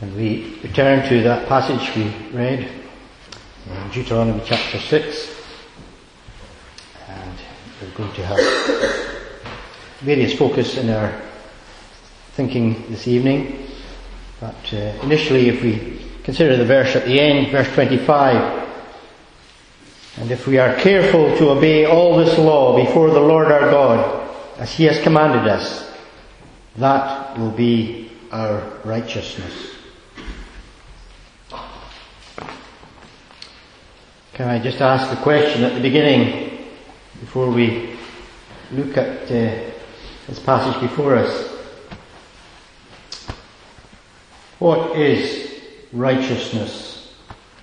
And we return to that passage we read in Deuteronomy chapter 6. And we're going to have various focus in our thinking this evening. But initially, if we consider the verse at the end, verse 25, and if we are careful to obey all this law before the Lord our God, as He has commanded us, that will be our righteousness. Can I just ask a question at the beginning, before we look at this passage before us? What is righteousness?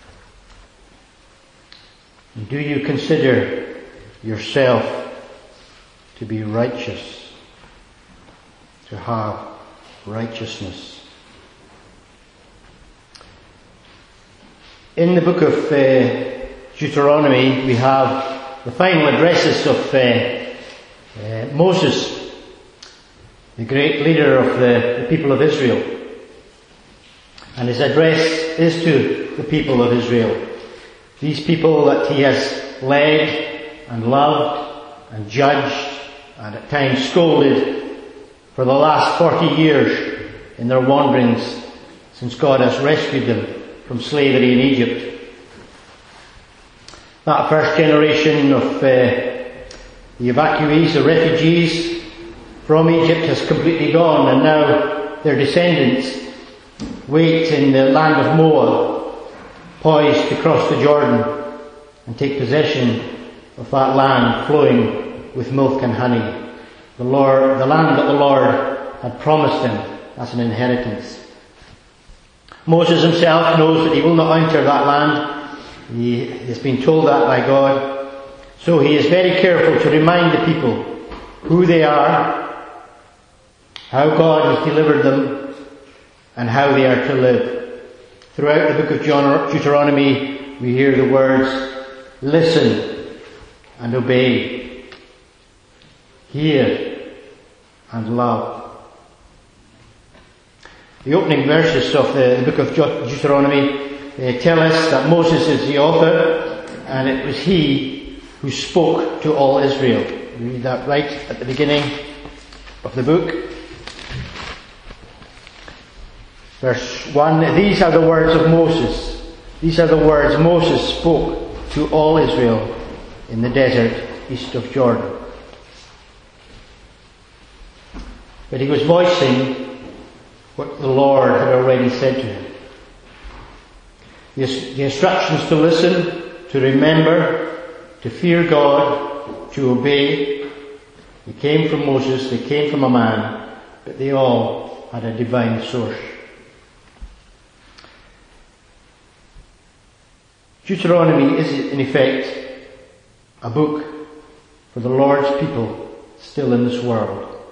Do you consider yourself to be righteous, to have righteousness? In the book of Deuteronomy, we have the final addresses of Moses, the great leader of the people of Israel. And his address is to the people of Israel. These people that he has led and loved and judged and at times scolded for the last 40 years in their wanderings since God has rescued them from slavery in Egypt. That first generation of the evacuees, the refugees from Egypt has completely gone, and now their descendants wait in the land of Moab, poised to cross the Jordan and take possession of that land flowing with milk and honey. The land that the Lord had promised them as an inheritance. Moses himself knows that he will not enter that land. He has been told that by God. So he is very careful to remind the people who they are, how God has delivered them, and how they are to live. Throughout the book of Deuteronomy, we hear the words, listen and obey, hear and love. The opening verses of the book of Deuteronomy tell us that Moses is the author, and it was he who spoke to all Israel. We read that right at the beginning of the book. Verse 1, these are the words of Moses. These are the words Moses spoke to all Israel in the desert east of Jordan. But he was voicing what the Lord had already said to him. The instructions to listen, to remember, to fear God, to obey, they came from Moses, they came from a man, but they all had a divine source. Deuteronomy is, in effect, a book for the Lord's people still in this world,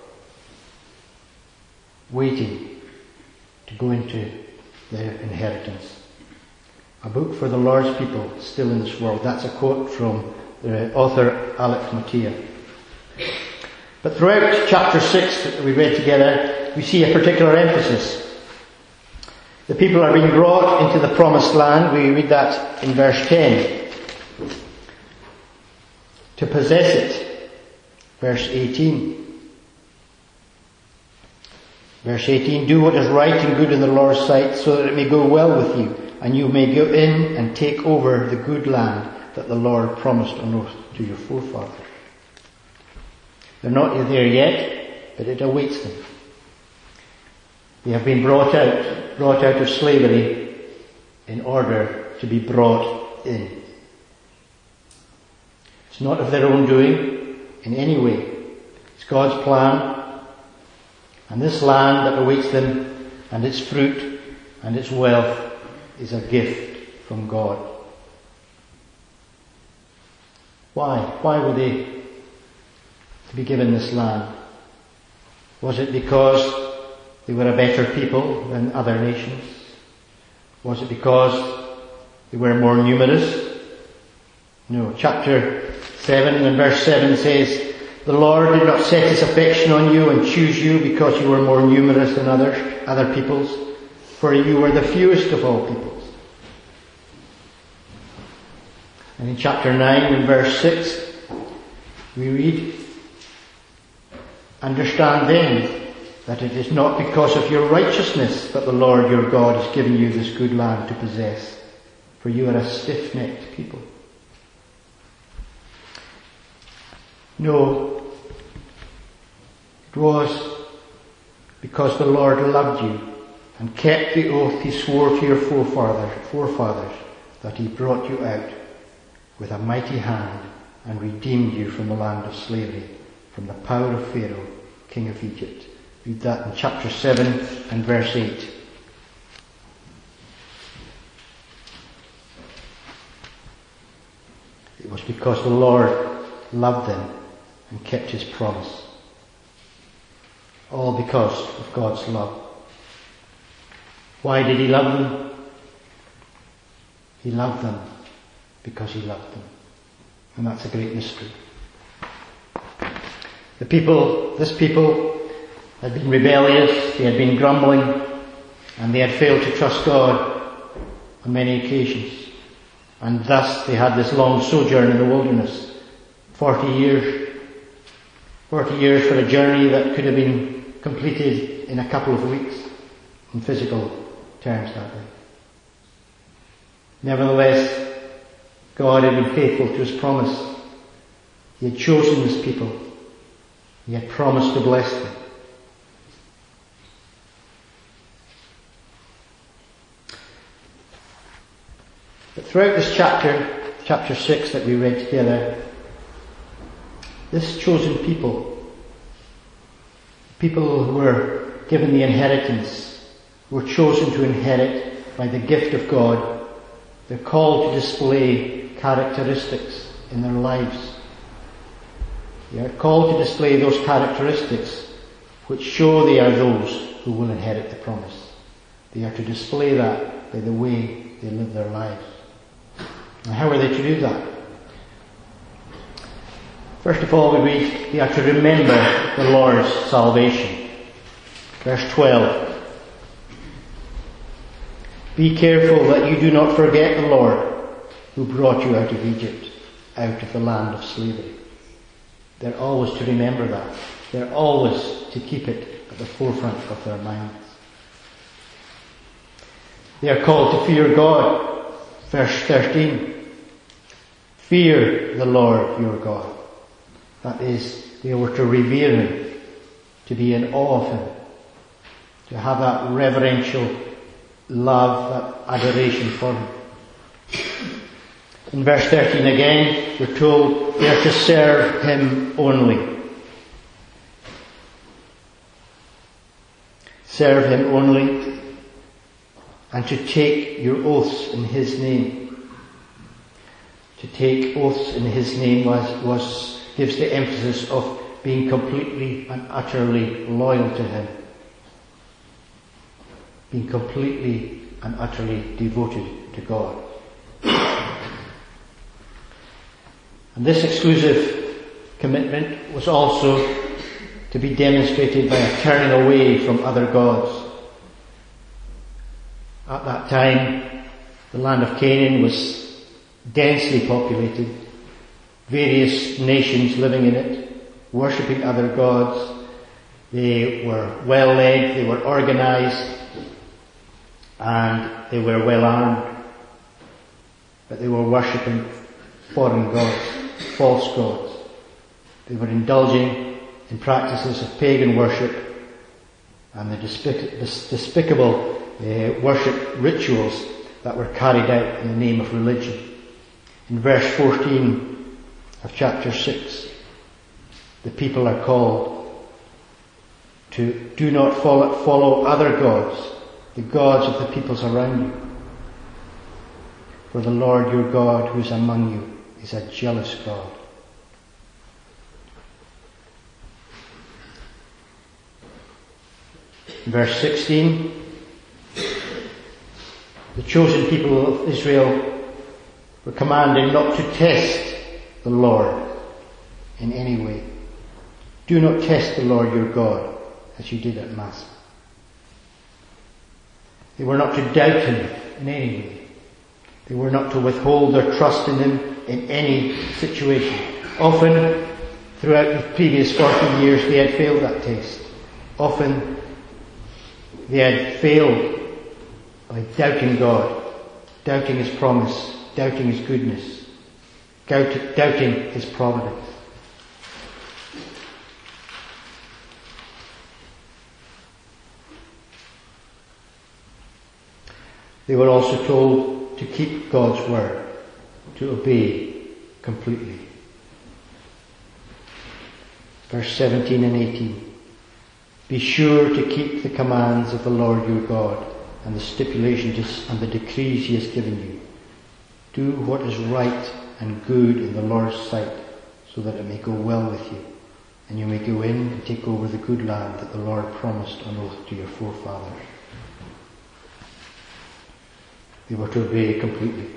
waiting to go into their inheritance. A book for the Lord's people still in this world. That's a quote from the author Alex Mattia. But throughout chapter 6 that we read together, we see a particular emphasis. The people are being brought into the promised land. We read that in verse 10. To possess it. Verse 18. Verse 18, do what is right and good in the Lord's sight, so that it may go well with you, and you may go in and take over the good land that the Lord promised on oath to your forefathers. They're not there yet, but it awaits them. They have been brought out of slavery in order to be brought in. It's not of their own doing in any way. It's God's plan. And this land that awaits them, and its fruit and its wealth, is a gift from God. Why? Why were they to be given this land? Was it because they were a better people than other nations? Was it because they were more numerous? No. Chapter 7 and verse 7 says, the Lord did not set his affection on you and choose you because you were more numerous than other peoples, for you were the fewest of all peoples. And in chapter 9 and verse 6, we read, understand then that it is not because of your righteousness that the Lord your God has given you this good land to possess, for you are a stiff-necked people. No, it was because the Lord loved you and kept the oath he swore to your forefathers that he brought you out with a mighty hand and redeemed you from the land of slavery, from the power of Pharaoh, king of Egypt. Read that in chapter 7 and verse 8. It was because the Lord loved them and kept his promise. All because of God's love. Why did he love them? He loved them because he loved them. And that's a great mystery. This people had been rebellious, they had been grumbling, and they had failed to trust God on many occasions. And thus they had this long sojourn in the wilderness. 40 years. 40 years for a journey that could have been completed in a couple of weeks, in physical terms that way. Nevertheless, God had been faithful to his promise. He had chosen his people. He had promised to bless them. But throughout this chapter 6 that we read together, this chosen people who were given the inheritance, were chosen to inherit by the gift of God, they're called to display characteristics in their lives. They are called to display those characteristics which show they are those who will inherit the promise. They are to display that by the way they live their lives. And how are they to do that? First of all, we read, they are to remember the Lord's salvation. Verse 12. Be careful that you do not forget the Lord who brought you out of Egypt, out of the land of slavery. They're always to remember that. They're always to keep it at the forefront of their minds. They are called to fear God. Verse 13. Fear the Lord your God. That is, they were to revere him, to be in awe of him, to have that reverential love, that adoration for him. In verse 13 again, we're told they are to serve him only. Serve him only, and to take your oaths in his name. To take oaths in his name gives the emphasis of being completely and utterly loyal to him. Being completely and utterly devoted to God. And this exclusive commitment was also to be demonstrated by a turning away from other gods. At that time, the land of Canaan was densely populated, various nations living in it, worshipping other gods. They were well led, they were organized, and they were well armed, but they were worshipping foreign gods, false gods. They were indulging in practices of pagan worship and the despicable worship rituals that were carried out in the name of religion. In verse 14 of chapter 6, the people are called to do not follow other gods, the gods of the peoples around you. For the Lord your God who is among you is a jealous God. In verse 16, the chosen people of Israel were commanded not to test the Lord in any way. Do not test the Lord your God as you did at Massah. They were not to doubt him in any way. They were not to withhold their trust in him in any situation. Often, throughout the previous 40 years, they had failed that test. Often, they had failed by doubting God, doubting his promise, doubting his goodness, doubting his providence. They were also told to keep God's word, to obey completely. Verse 17 and 18. Be sure to keep the commands of the Lord your God and the stipulations and the decrees he has given you. Do what is right and good in the Lord's sight, so that it may go well with you, and you may go in and take over the good land that the Lord promised on oath to your forefathers. They were to obey completely.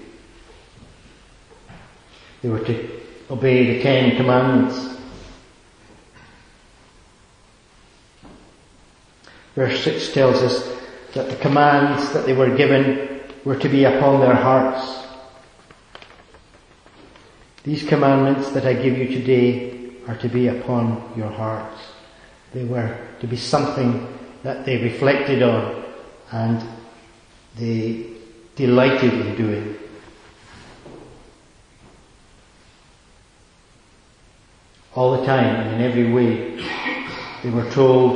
They were to obey the 10 Commandments. Verse 6 tells us that the commands that they were given were to be upon their hearts. These commandments that I give you today are to be upon your hearts. They were to be something that they reflected on and they delighted in doing. All the time and in every way, they were told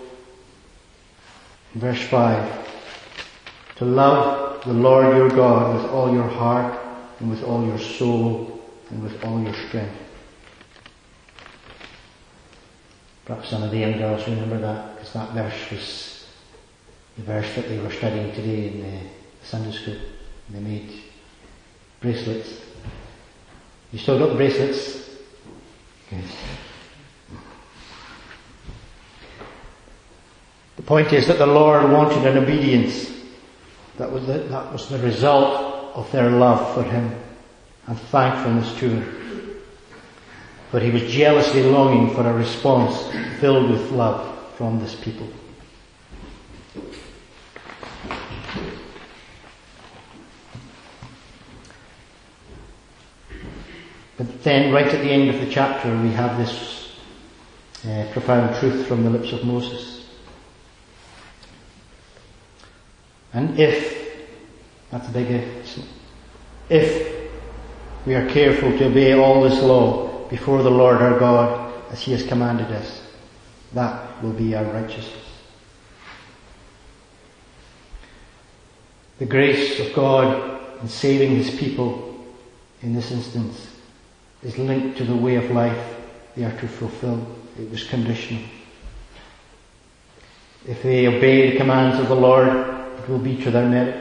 in verse 5 to love the Lord your God with all your heart and with all your soul and with all your strength. Perhaps some of the young girls remember that, because that verse was the verse that they were studying today in the Sunday school. They made bracelets. You still got the bracelets? Good. The point is that the Lord wanted an obedience. That was the result of their love for him and thankfulness to him. But he was jealously longing for a response filled with love from this people. But then, right at the end of the chapter, we have this profound truth from the lips of Moses. And that's a big if we are careful to obey all this law before the Lord our God as he has commanded us, that will be our righteousness. The grace of God in saving his people in this instance is linked to the way of life they are to fulfill. It was conditional. If they obey the commands of the Lord, it will be to their merit.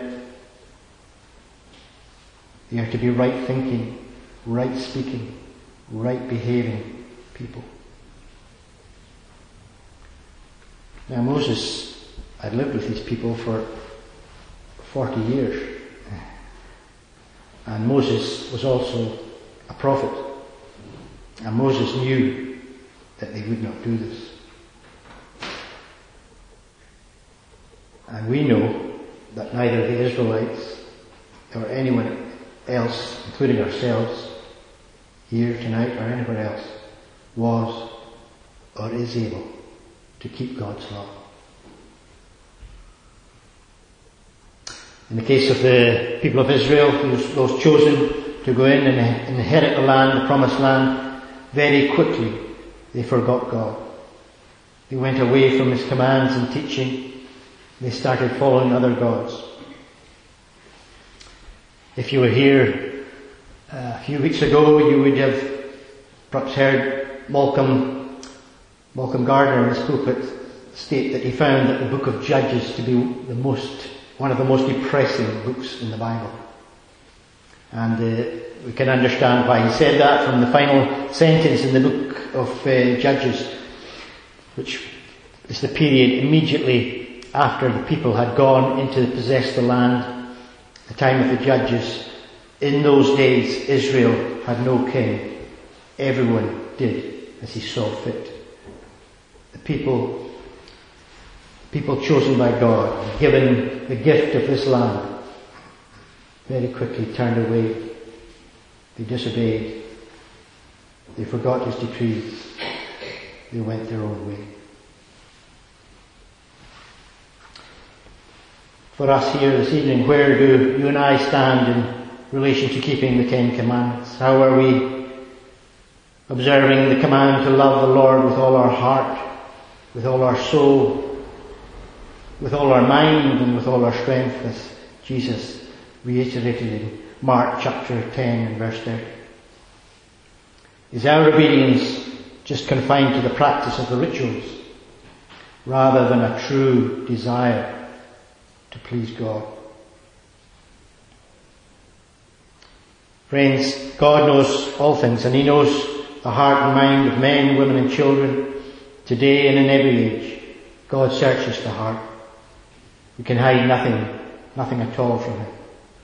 They are to be right thinking, right speaking, right behaving people. Now Moses had lived with these people for 40 years. And Moses was also a prophet. And Moses knew that they would not do this. And we know that neither the Israelites or anyone else, including ourselves, here tonight or anywhere else, was or is able to keep God's law. In the case of the people of Israel, those chosen to go in and inherit the land, the promised land, very quickly they forgot God. They went away from his commands and teaching. They started following other gods. If you were here a few weeks ago, you would have perhaps heard Malcolm Gardner in his pulpit state that he found that the book of Judges to be one of the most depressing books in the Bible. And we can understand why he said that from the final sentence in the book of Judges, which is the period immediately after the people had gone into possess the land, the time of the Judges. In those days, Israel had no king. Everyone did as he saw fit. The people people chosen by God, given the gift of this land, very quickly turned away. They disobeyed. They forgot his decrees. They went their own way. For us here this evening, where do you and I stand in relation to keeping the Ten Commandments? How are we observing the command to love the Lord with all our heart, with all our soul, with all our mind, and with all our strength, as Jesus reiterated in Mark chapter 10 and verse 30? Is our obedience just confined to the practice of the rituals, rather than a true desire to please God? Friends, God knows all things, and he knows the heart and mind of men, women and children, today and in every age. God searches the heart. We can hide nothing at all from him.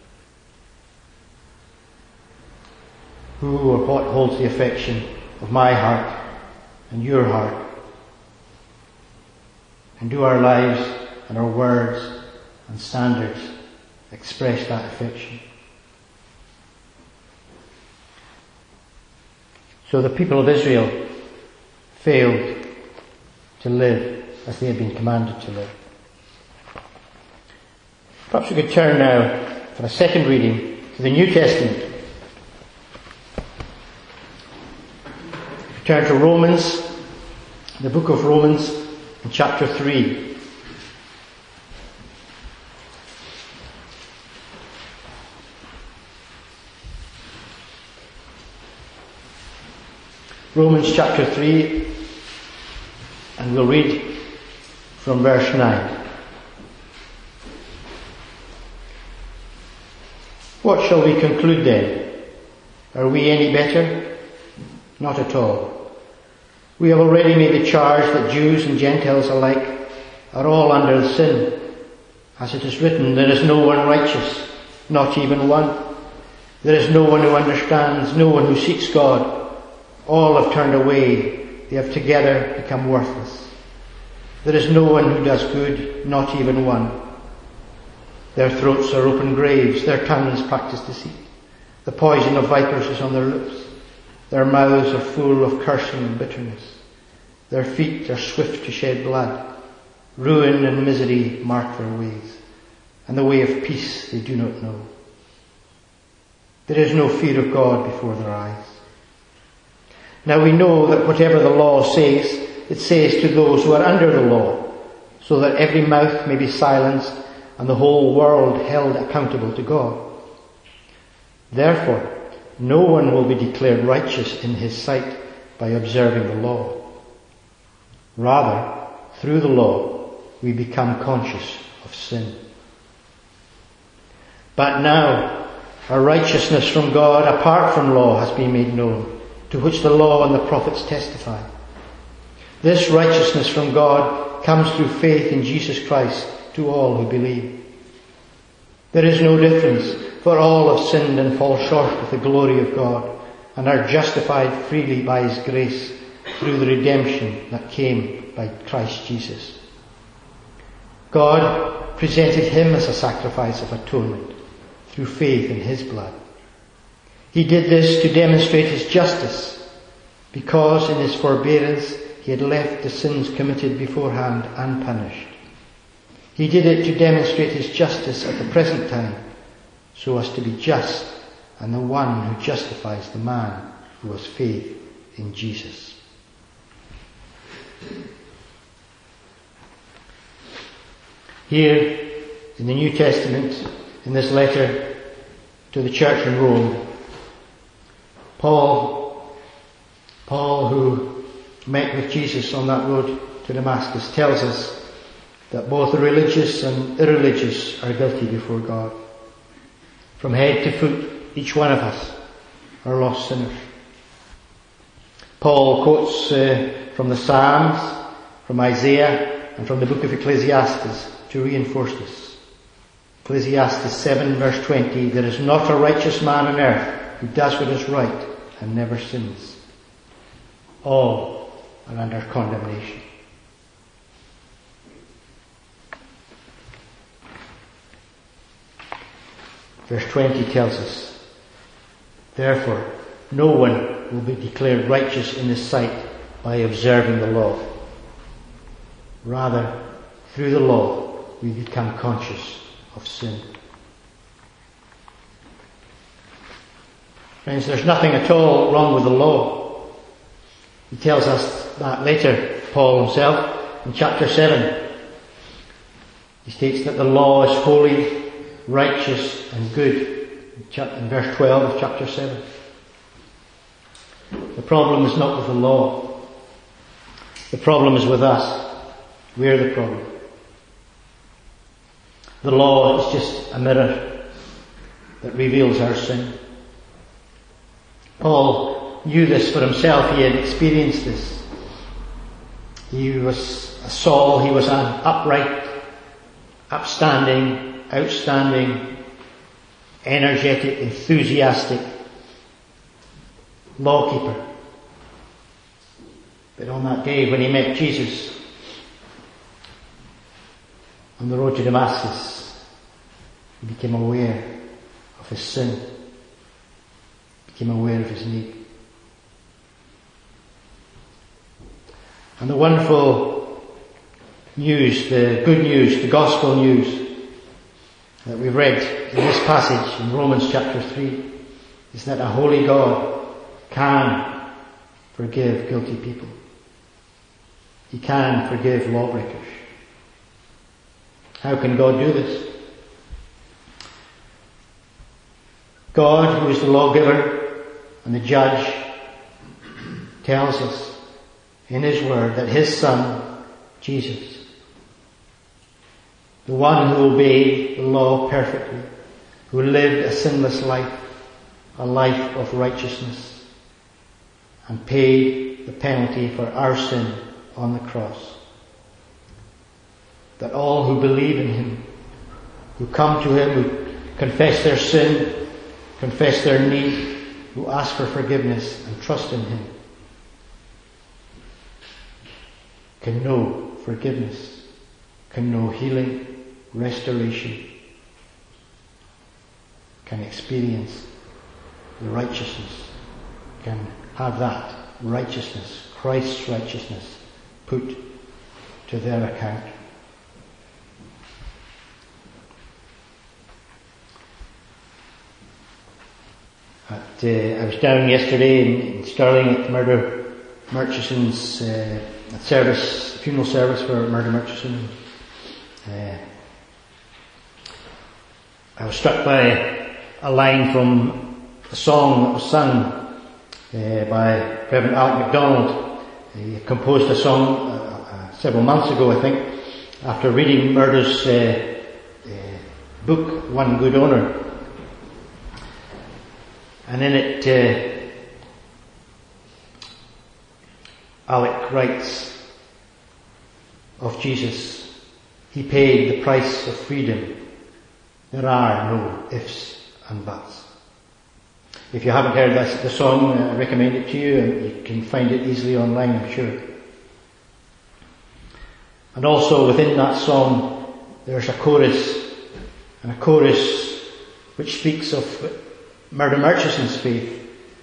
Who or what holds the affection of my heart and your heart? And do our lives and our words and standards express that affection? So the people of Israel failed to live as they had been commanded to live. Perhaps we could turn now for a second reading to the New Testament. Turn to Romans, the book of Romans, in chapter 3. Romans chapter 3, and we'll read from verse 9. What shall we conclude then? Are we any better? Not at all. We have already made the charge that Jews and Gentiles alike are all under sin. As it is written, there is no one righteous, not even one. There is no one who understands, no one who seeks God. All have turned away, they have together become worthless. There is no one who does good, not even one. Their throats are open graves, their tongues practice deceit. The poison of vipers is on their lips. Their mouths are full of cursing and bitterness. Their feet are swift to shed blood. Ruin and misery mark their ways, and the way of peace they do not know. There is no fear of God before their eyes. Now we know that whatever the law says, it says to those who are under the law, so that every mouth may be silenced and the whole world held accountable to God. Therefore, no one will be declared righteous in his sight by observing the law. Rather, through the law, we become conscious of sin. But now, a righteousness from God apart from law has been made known, to which the law and the prophets testify. This righteousness from God comes through faith in Jesus Christ to all who believe. There is no difference, for all have sinned and fall short of the glory of God, and are justified freely by his grace through the redemption that came by Christ Jesus. God presented him as a sacrifice of atonement through faith in his blood. He did this to demonstrate his justice, because in his forbearance he had left the sins committed beforehand unpunished. He did it to demonstrate his justice at the present time, so as to be just and the one who justifies the man who has faith in Jesus. Here in the New Testament, in this letter to the church in Rome, Paul who met with Jesus on that road to Damascus, tells us that both the religious and irreligious are guilty before God. From head to foot, each one of us are lost sinners. Paul quotes from the Psalms, from Isaiah, and from the book of Ecclesiastes to reinforce this. Ecclesiastes 7 verse 20, there is not a righteous man on earth who does what is right and never sins. All are under condemnation. verse 20 tells us, therefore, no one will be declared righteous in his sight by observing the law. Rather, through the law, we become conscious of sin. Friends, there's nothing at all wrong with the law. He tells us that later, Paul himself, in chapter 7. He states that the law is holy, righteous and good, in verse 12 of chapter 7. The problem is not with the law. The problem is with us. We're the problem. The law is just a mirror that reveals our sin. Paul knew this for himself. He had experienced this. He was a Saul. He was an upright, upstanding, outstanding, energetic, enthusiastic lawkeeper. But on that day when he met Jesus on the road to Damascus, he became aware of his sin, became aware of his need. And the wonderful news, the good news, the gospel news that we've read in this passage in Romans chapter 3 is that a holy God can forgive guilty people. He can forgive lawbreakers. How can God do this? God, who is the lawgiver and the judge, tells us in His Word that His Son, Jesus, the one who obeyed the law perfectly, who lived a sinless life, a life of righteousness, and paid the penalty for our sin on the cross, that all who believe in Him, who come to Him, who confess their sin, confess their need, who ask for forgiveness and trust in Him, can know forgiveness, can know healing, restoration, can experience the righteousness, can have that righteousness, Christ's righteousness, put to their account. I was down yesterday in Stirling at Murdo Murchison's funeral service for Murdo Murchison. I was struck by a line from a song that was sung by Reverend Alec MacDonald. He composed a song several months ago, I think, after reading Murdo's book, One Good Owner. And in it, Alec writes of Jesus, He paid the price of freedom. There are no ifs and buts. If you haven't heard the song, I recommend it to you, and you can find it easily online, I'm sure. And also within that song, there's a chorus which speaks of Murdo Murchison's faith,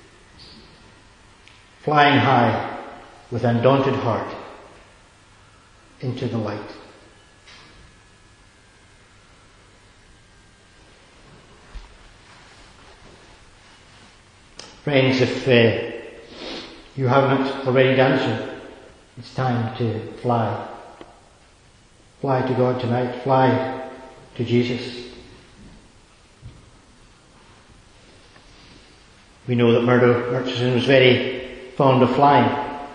flying high with undaunted heart into the light. Friends, if you haven't already done so, it's time to fly. Fly to God tonight. Fly to Jesus. We know that Murdo Murchison was very fond of flying.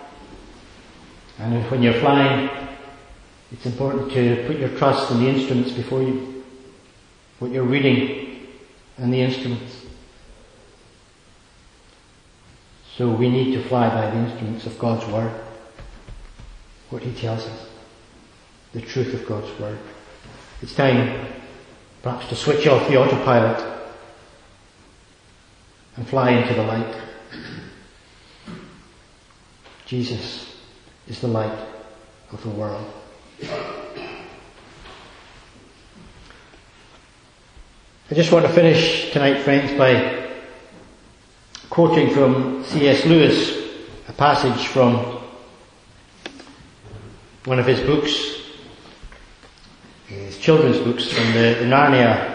And when you're flying, it's important to put your trust in the instruments before you. What you're reading and the instruments. So we need to fly by the instruments of God's Word. What He tells us. The truth of God's Word. It's time perhaps to switch off the autopilot and fly into the light. Jesus is the light of the world. I just want to finish tonight, friends, by quoting from C.S. Lewis, a passage from one of his books, his children's books, from the Narnia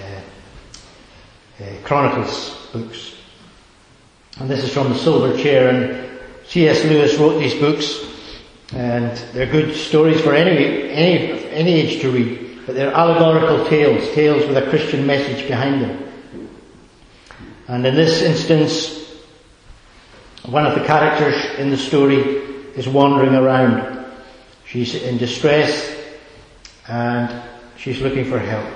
Chronicles books. And this is from The Silver Chair, and C.S. Lewis wrote these books, and they're good stories for any age to read, but they're allegorical tales with a Christian message behind them. And in this instance, one of the characters in the story is wandering around. She's in distress and she's looking for help.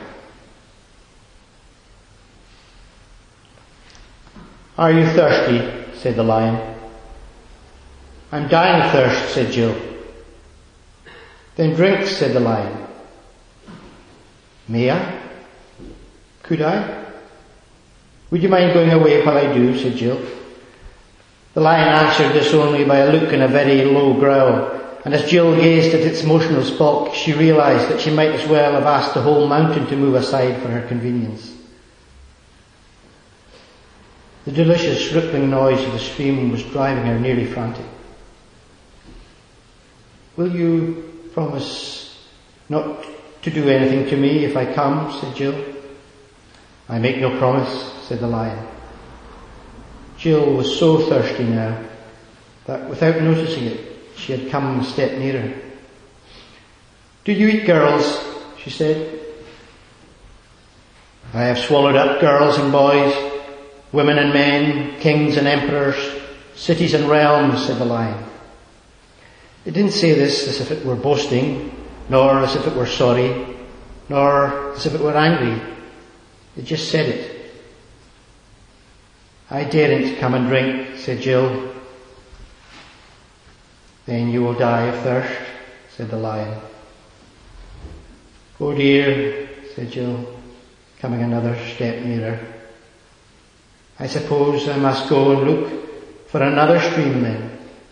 "Are you thirsty?" said the lion. "I'm dying of thirst," said Jill. "Then drink," said the lion. "May I? Could I? Would you mind going away while I do?" said Jill. The lion answered this only by a look and a very low growl, and as Jill gazed at its motionless bulk, she realised that she might as well have asked the whole mountain to move aside for her convenience. The delicious rippling noise of the stream was driving her nearly frantic. "Will you promise not to do anything to me if I come?" said Jill. "I make no promise," said the lion. Jill was so thirsty now that without noticing it, she had come a step nearer. "Do you eat girls?" she said. "I have swallowed up girls and boys, women and men, kings and emperors, cities and realms," said the lion. It didn't say this as if it were boasting, nor as if it were sorry, nor as if it were angry. It just said it. "I daren't come and drink," said Jill. "Then you will die of thirst," said the lion. "Oh dear," said Jill, coming another step nearer. "I suppose I must go and look for another stream then."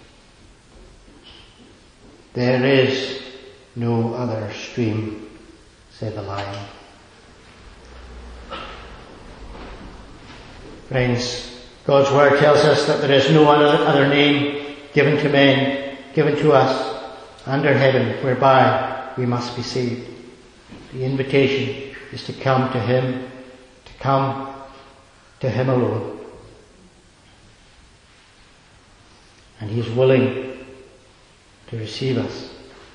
"There is no other stream," said the lion. Friends, God's word tells us that there is no other name given to men, given to us under heaven, whereby we must be saved. The invitation is to come to Him, to come to Him alone. And He is willing to receive us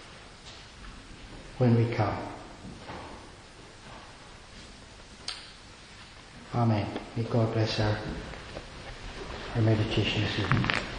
when we come. Amen. May God bless our meditation this evening.